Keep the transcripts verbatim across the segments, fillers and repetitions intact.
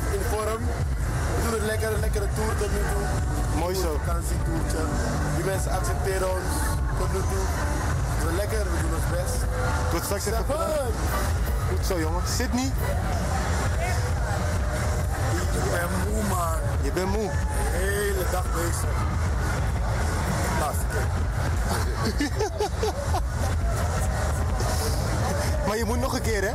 in vorm. We doen een lekkere, lekkere tour tot nu toe. Mooi zo. Een vakantietoertje. Die mensen accepteren ons tot nu toe. We doen lekker, we doen ons best. Tot straks even. Seven! Goed zo, jongen. Sydney, Ik ben moe, man. je bent moe. De hele dag bezig. Laatste keer. Maar je moet nog een keer, hè?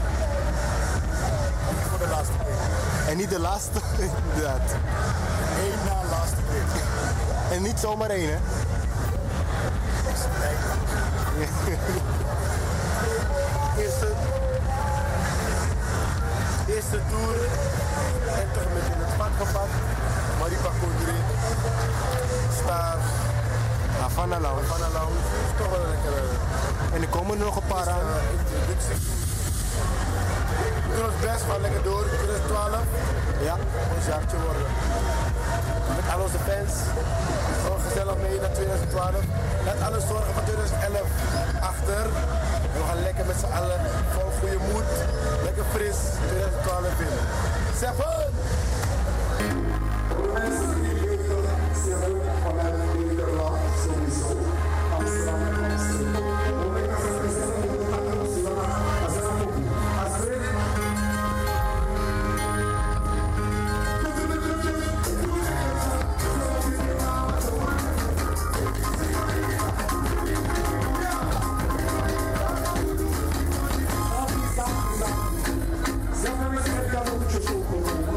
Voor de laatste keer. En niet de laatste, inderdaad. Eén na laatste keer. En niet zomaar één, hè? Eerste, eerste tour en toch met in het pad gepakt. Maripa Koudri, Star, Havana Lounge. Havana Lounge. Dat is toch wel een lekkere En er komen er nog een paar aan. uh, introductie. We doen ons best, gaan lekker door. twintig twaalf, Ja. ons jaartje worden. Met al onze fans. Gewoon gezellig mee naar twintig twaalf. Laat alles zorgen van twintig elf achter. We gaan lekker met z'n allen, vol goede moed, lekker fris, twintig twaalf binnen. Seven! Mensen die weten, ze willen vanuit Nederland sowieso. Amsterdam en Amsterdam. Omdat als een president in de Amsterdam, als een Amsterdam, als een Sempre me escrevendo no tio.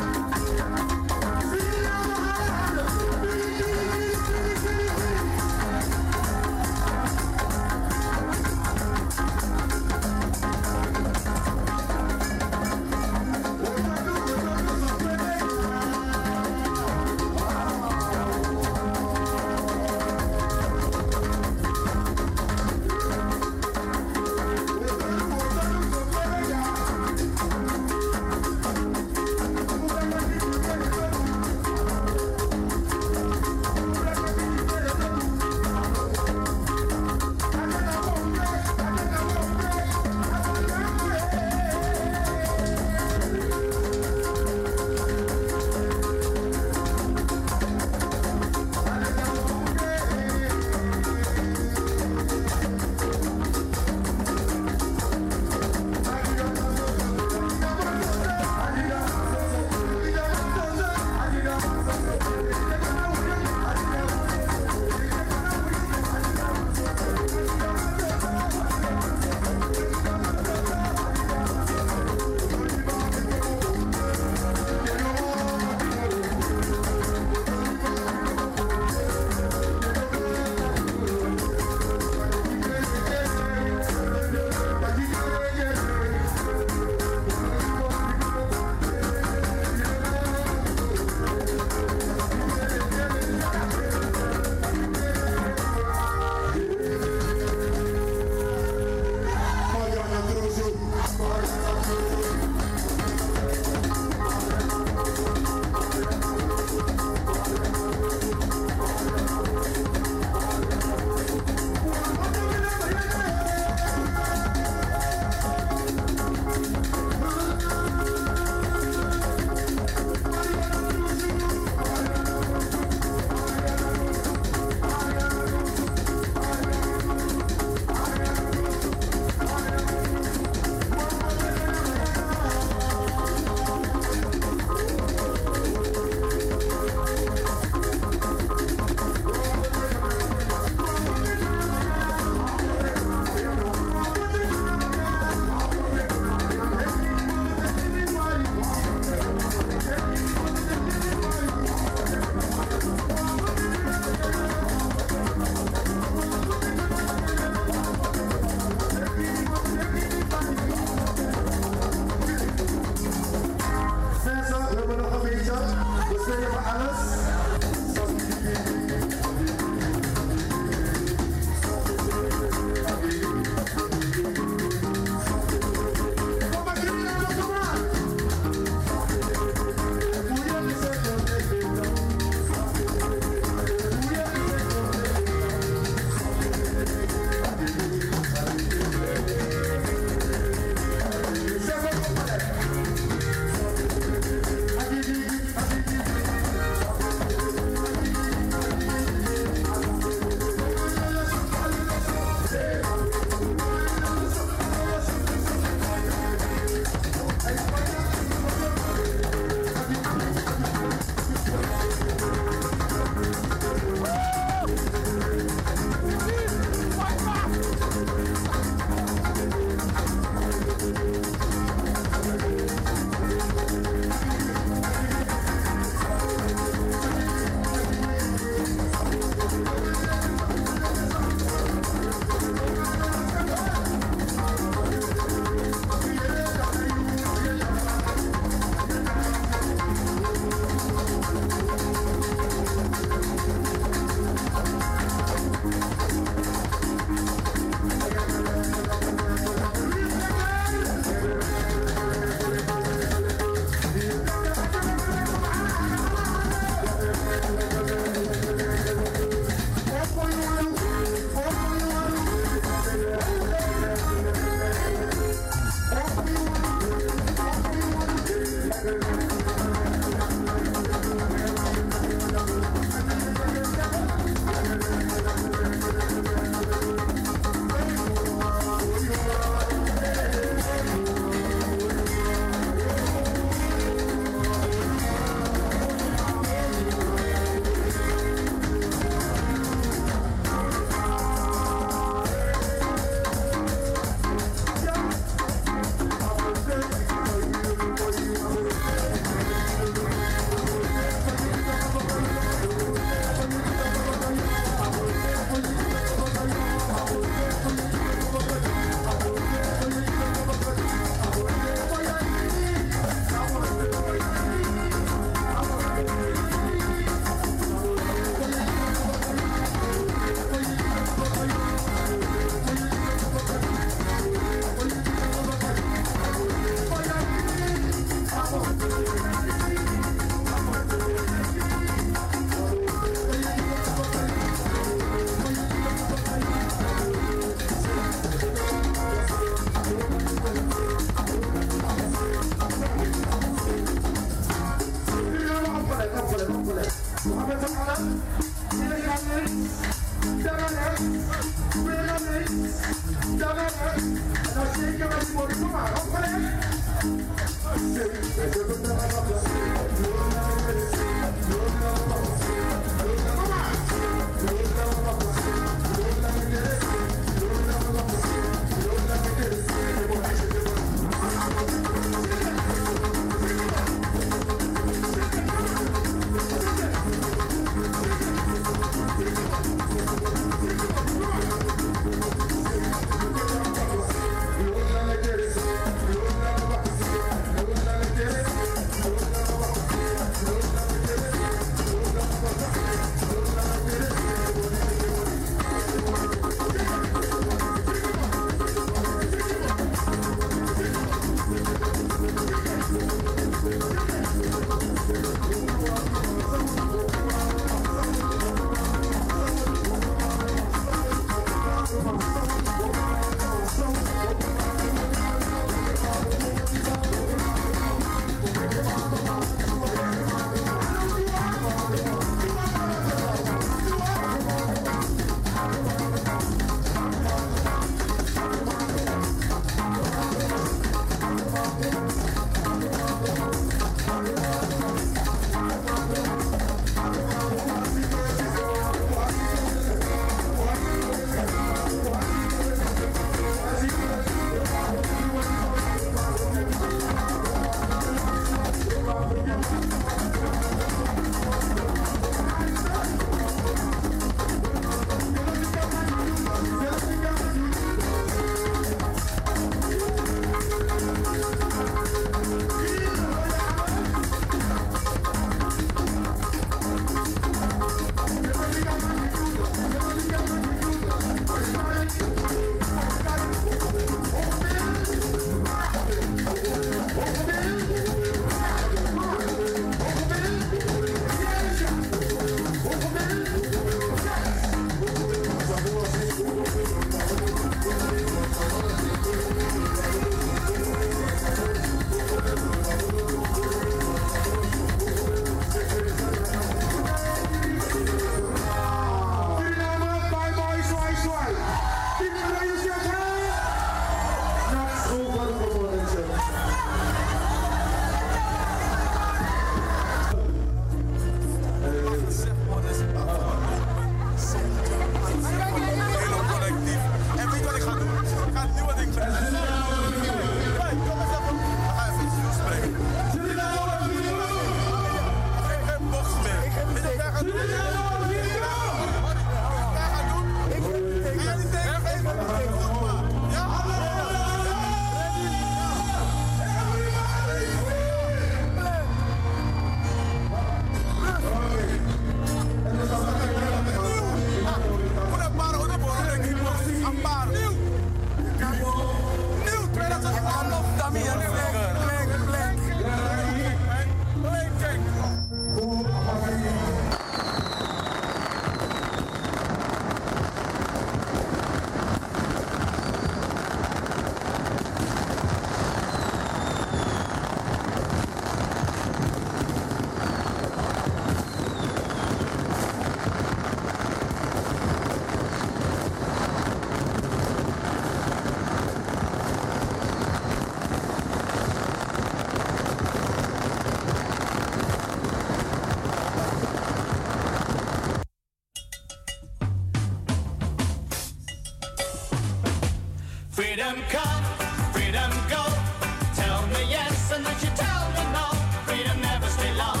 Freedom come, freedom go. Tell me yes and then you tell me no. Freedom never stay long.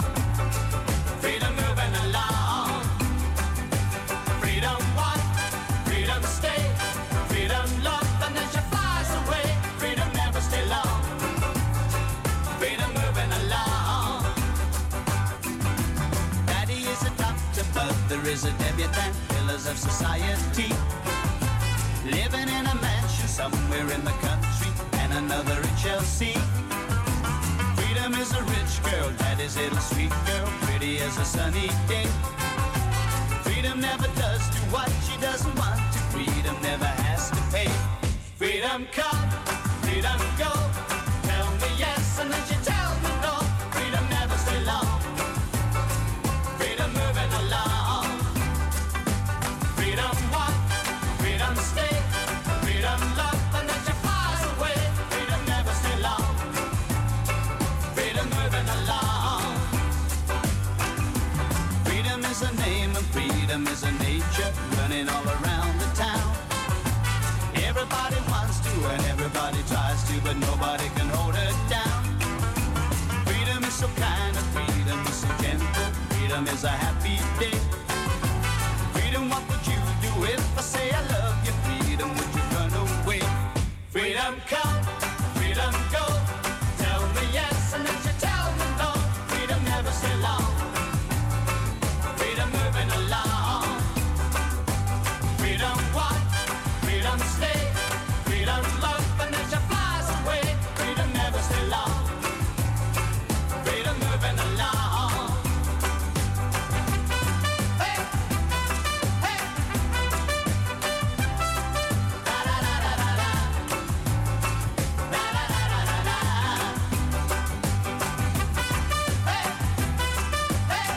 Freedom moving along. Freedom what? Freedom stay. Freedom love and then she flies away. Freedom never stay long. Freedom moving along. Daddy is a doctor, mother is a debutante. Pillars of society. Living in a mansion somewhere in the country, and another in Chelsea. Freedom is a rich girl, that is it, a sweet girl, pretty as a sunny day. Freedom never does do what she doesn't want to. Freedom never has to pay. Freedom come, freedom go. Tell me yes and then you tell me no. Freedom never stay long. Freedom moving along. Freedom is a nature running all around the town. Everybody wants to and everybody tries to, but nobody can hold it down. Freedom is so kind and freedom is so gentle. Freedom is a happy day. Freedom, what would you do if I say I love you? Freedom, would you run away? Freedom come, freedom go. Tell me yes and then you tell me no. Freedom never stay long. Freedom moving along. Freedom what? Freedom stay. Freedom love and then she flies away. Freedom never stay long. Freedom moving along. Hey, hey. Da da da da da da. Da da da da da da. Hey, hey.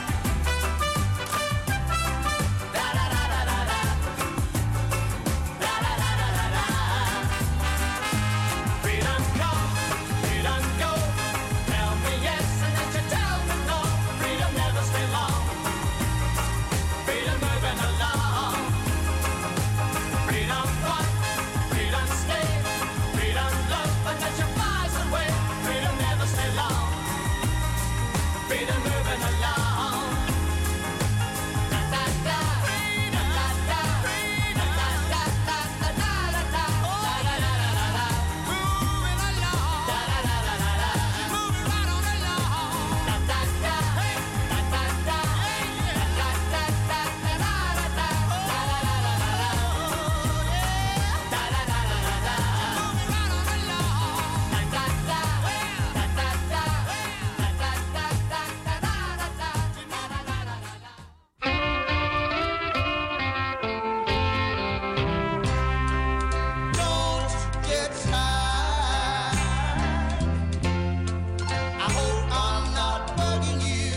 Da da da da da da. Da da da da da da. Freedom come, freedom go. Tell me yes and then you tell me no. Freedom never stay long. Freedom moving along. Freedom what? Freedom stay. Freedom love and then she flies away. Freedom never stay long. Freedom moving along. Da da da. Da da da. Da da da da da da da da. Da da da da da da. Moving along. Da da da da da da. Moving right on along. Da da da. Da da da. Da da da da da da da da. Da da da da da da. Da da da da da da. Moving right on along. Da da da. Da da da. Da da da da da da da da. Don't get tired. I hope I'm not bugging you.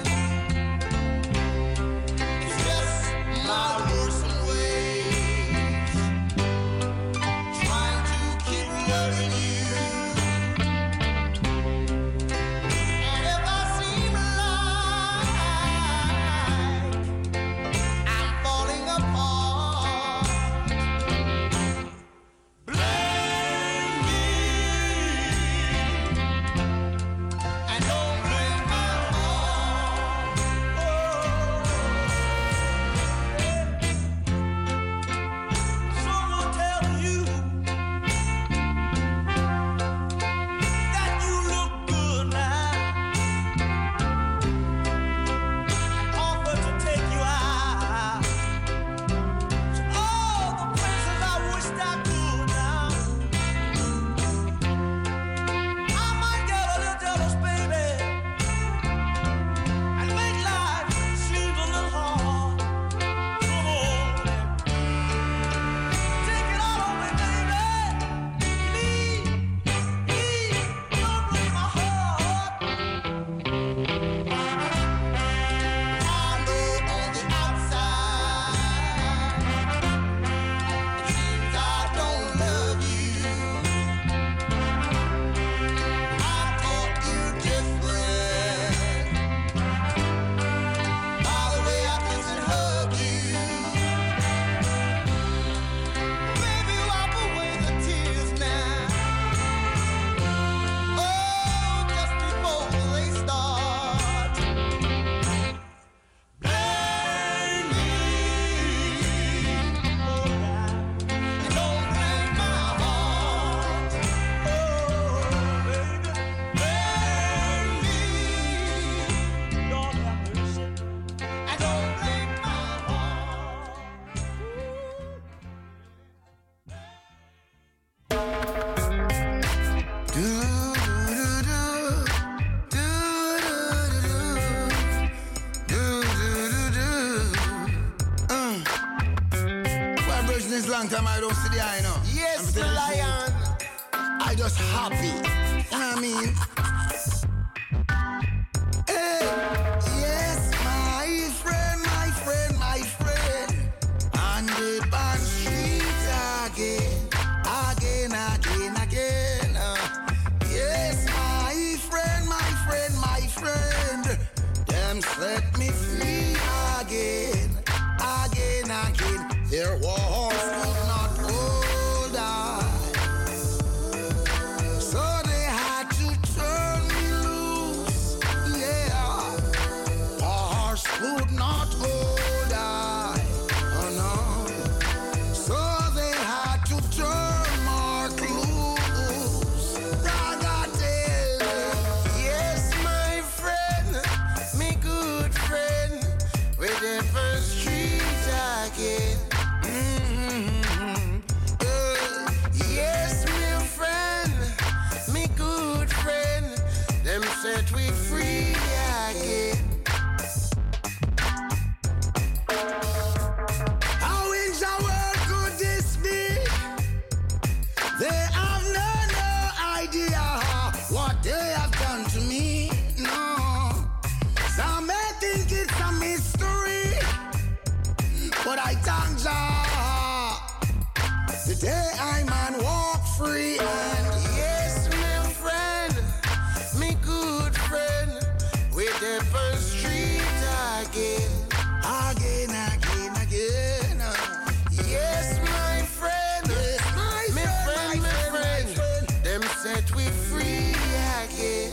It's just my worrisome ways, trying to keep loving you. And if I seem like I'm falling apart, blame me and don't blame my heart. Someone tell you that you look good now. Offer to take you out to all the places I wished I could now. I might get a little jealous, baby, and make life seem a little hard. Come on, take it all on me, baby. Please, please, don't break my heart. I know on the outside it seems I don't love you. I taught you different by the way I kiss and hug you. Baby, wipe away the tears now. Oh, just before they start. Blame me, oh yeah, and don't blame my heart. Oh, baby, blame me, Lord have mercy, and don't blame my heart. Vibration is long time I don't see the eye now. Yes, the lion. I just happy. You know what I mean? Hey, yes, my friend, my friend, my friend. On the band street again, again, again, again. Uh, yes, my friend, my friend, my friend. Them set me free again, set we free again. How in the world could this be? They have no, no idea what they have done to me. No, some may think it's a mystery, but I thank Jah. Today I man walk free, and yes, my friend, me good friend, with the first street again, again, again, again. Yes, my friend, yes, my, my friend, friend, my friend, my friend, them set we free again.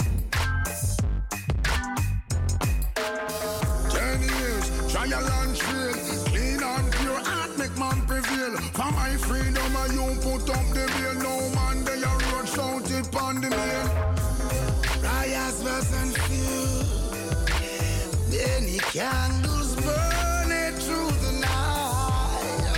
Ten years, trial and trail, clean and pure heart make man prevail. For my freedom, I you put up the bail. No man, they are road shouted upon the mail. Riots and few, many candles burning through the night.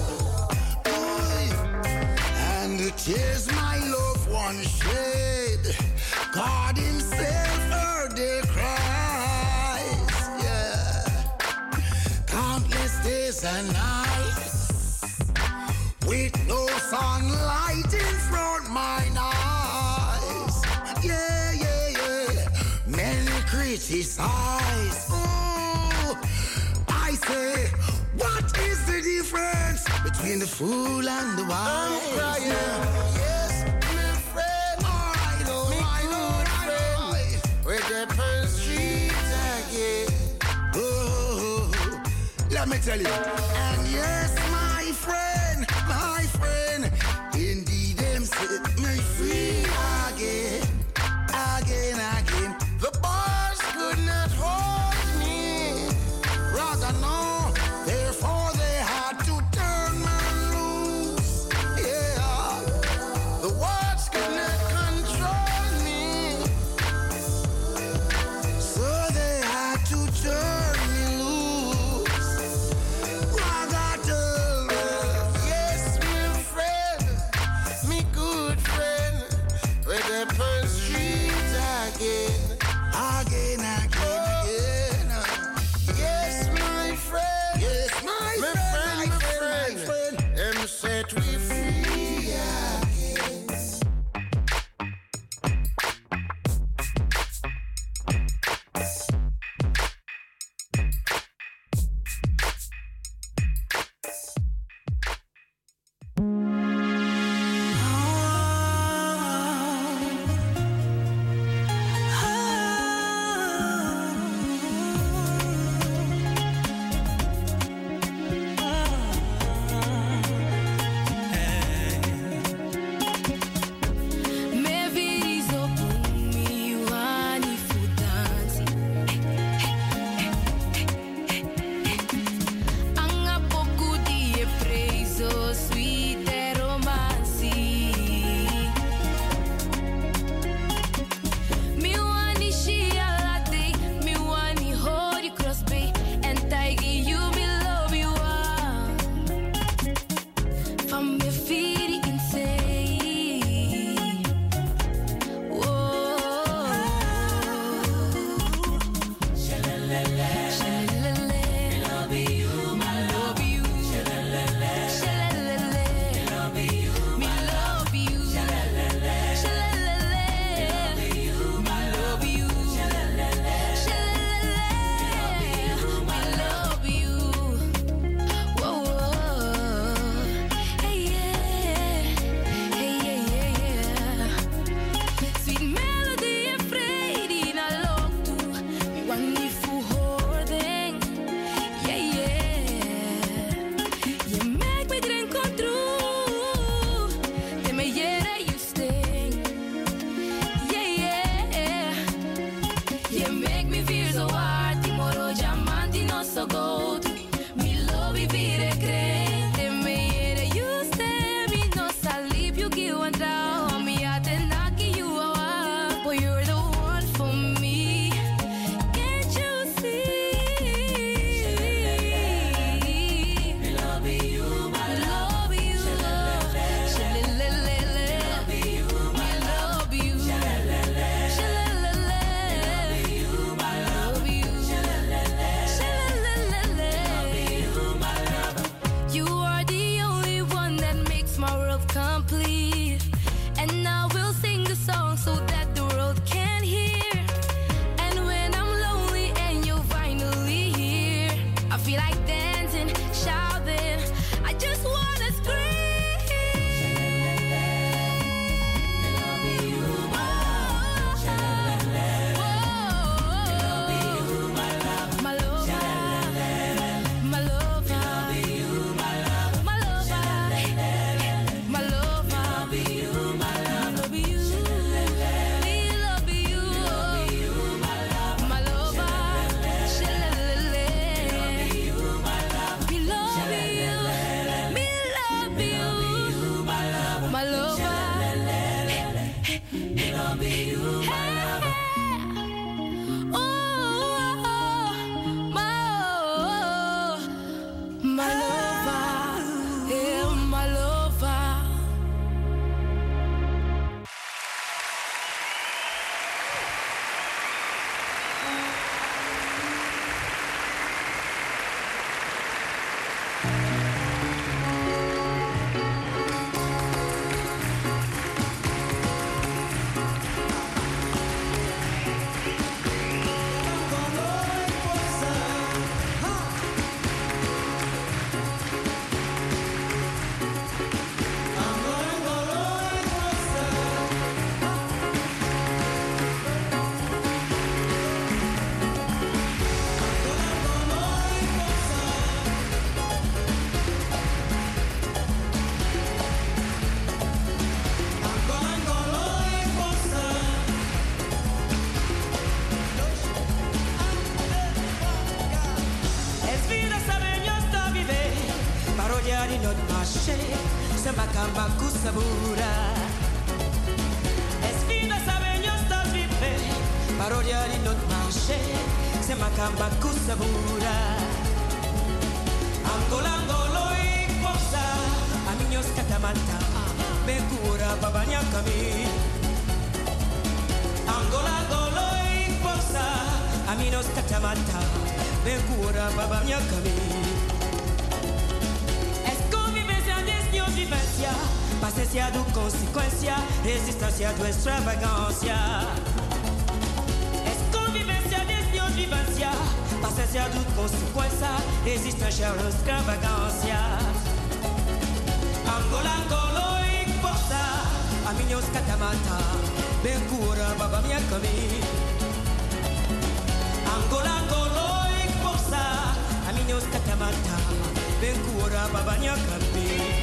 Ooh, and the tears my loved one shed, God himself heard their cries. Yeah, countless days and nights with no sunlight in front mine eyes. Yeah, yeah, yeah. Many criticize. Ooh, I say, what is the difference between the fool and the wise? I'm crying. Yes, my friend. I know, me I know, I know. With the first street again. Oh, let me tell you. And yes, my friend, my friend, indeed them set me free again, again, again. The bars could not hold me, rather no, therefore they had to turn me loose. Yeah, the words could not control me, so they had to turn me loose. Rather tell me, yes, my friend. notre marché, c'est ma cambaku sabura. Espina sabenyo sta vive, parodia di notre marché, c'est ma cambaku sabura. Angola, Angolo y Posa, amigos catamanta, me cura babanya kami. Angola, Angolo y Posa, amigos catamanta, me cura babanya kami. Vivencia, pacencia do consequência, resistência do extravagância. Es convivência de vivência, paciência do consequência, resistência do extravagância. Angola, Angola e Posa, a minhos catamata, bem cura, baba minha caminho. Angola, Angola e Posa, a minhos catamata, bem cura, baba minha caminho.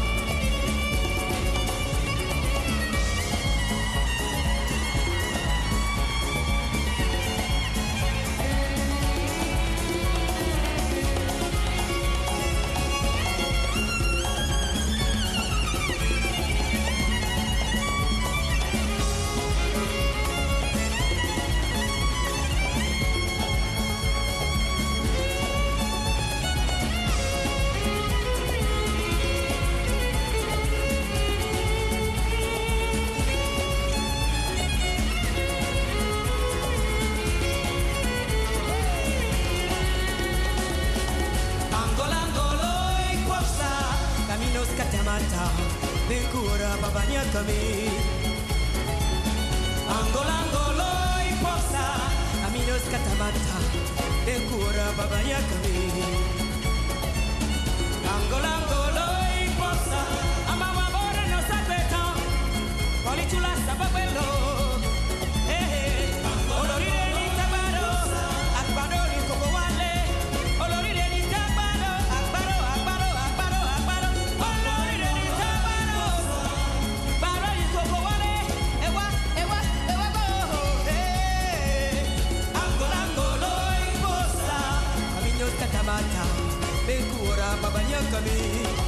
Angola, Angola y Posa, aminos catamata, de cura babanya kami. Angola, Angola y Posa, amama bora no sapetan, polichula sababelo. Eh, olorire ni tabaro, akbaro ni kokowale, olorire ni tabaro, akbaro, akbaro, akbaro, akbaro, olorire ni tabaro. Catamata, me cura babanya kami.